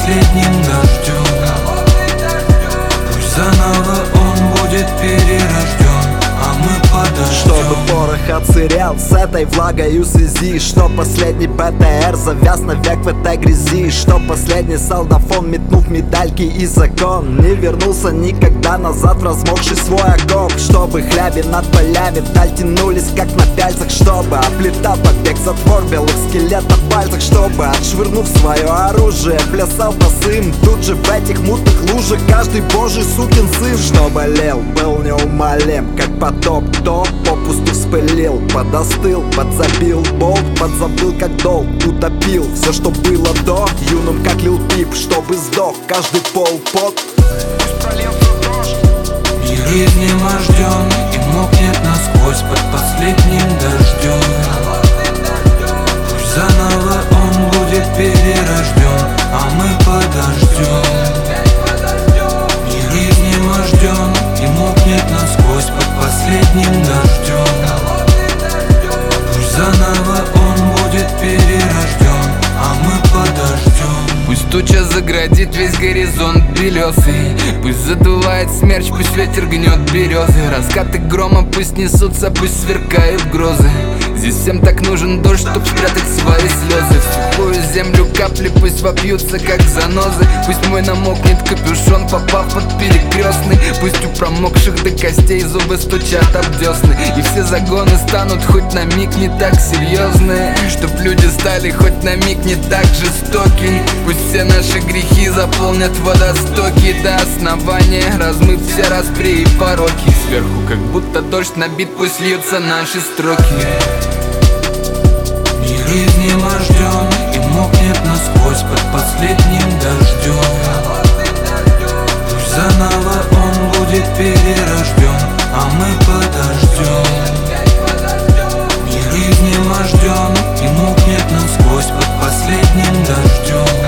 последним дождем. Пусть заново он будет перерожден, а мы подождем. Чтобы порох отсырел с этой влагою связи, что последний БТР завяз навек в этой грязи, что последний солдафон, метнув медальки и закон, не вернулся никогда назад в размокший свой окоп. Чтобы хляби над полями вдаль тянулись как на пяльцах, чтобы оплетал побег затвор белых скелетов в пальцах, чтобы, отшвырнув свое оружие, плясал босым тут же в этих мутных лужах каждый божий сукин сын. Что болел, был неумолим, как потоп, кто попусту вспылил, подостыл, подзабил болт, подзабыл как долг, утопил все, что было до, юным как Лил Пип, чтобы сдох каждый полпот. Мир изнеможден и мокнет насквозь под последним дождем. Пусть заново он будет перерожден, а мы подождем. Мир изнеможден и мокнет насквозь под последним дождем. Пусть заново он будет перерожден, а мы подождем. Пусть туча заградит весь горизонт белесый, пусть задувает смерч, пусть ветер гнет березы, раскаты грома пусть несутся, пусть сверкают грозы. Здесь всем так нужен дождь, чтоб спрятать свои слезы. В сухую землю капли пусть вопьются, как занозы. Пусть мой намокнет капюшон, попав под перекрестный. Пусть у промокших до костей зубы стучат об десны, и все загоны станут хоть на миг не так серьезны, чтоб люди стали хоть на миг не так жестоки. Пусть все наши грехи заполнят водостоки до основания, размыв все распри и пороки. Сверху как будто дождь набит, пусть льются наши строки. Мир изнеможден и мокнет насквозь под последним дождем. Пусть заново он будет перерожден, а мы подождем. Мир изнеможден и мокнет насквозь под последним дождем.